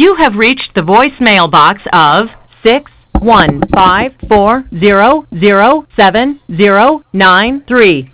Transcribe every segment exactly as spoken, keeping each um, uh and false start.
You have reached the voicemail box of six one five four zero zero seven zero nine three.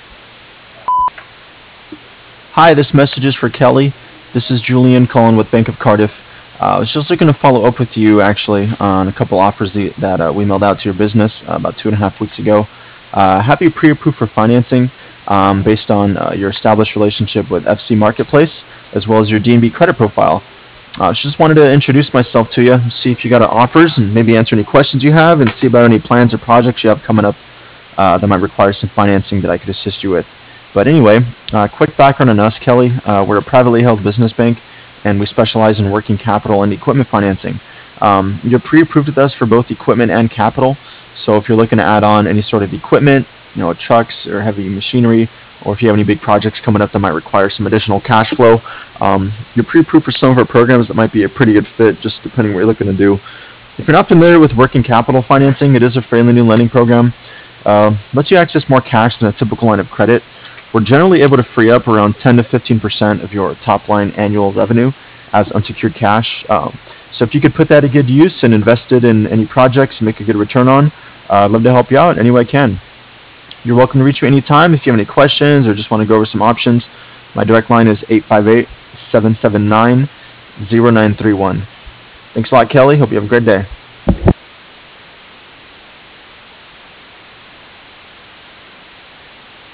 Hi, this message is for Kelly. This is Julian calling with Bank of Cardiff. Uh, I was just looking to follow up with you actually on a couple offers that, that uh, we mailed out to your business uh, about two and a half weeks ago. Uh, happy pre-approved for financing um, based on uh, your established relationship with F C Marketplace as well as your D N B credit profile. I uh, just wanted to introduce myself to you, see if you got offers, and maybe answer any questions you have, and see about any plans or projects you have coming up uh, that might require some financing that I could assist you with. But anyway, uh, quick background on us, Kelly. Uh, we're a privately held business bank, and we specialize in working capital and equipment financing. Um, you're pre-approved with us for both equipment and capital. So if you're looking to add on any sort of equipment, you know, trucks or heavy machinery, or if you have any big projects coming up that might require some additional cash flow, um, you're pre-approved for some of our programs that might be a pretty good fit, just depending what you're looking to do. If you're not familiar with working capital financing, it is a fairly new lending program. Uh, lets you access more cash than a typical line of credit. We're generally able to free up around ten to fifteen percent of your top line annual revenue as unsecured cash. Um, so if you could put that to good use and invest it in any projects and make a good return on, uh, I'd love to help you out any way I can. You're welcome to reach me anytime if you have any questions or just want to go over some options. My direct line is eight five eight, seven seven nine, zero nine three one. Thanks a lot, Kelly. Hope you have a great day.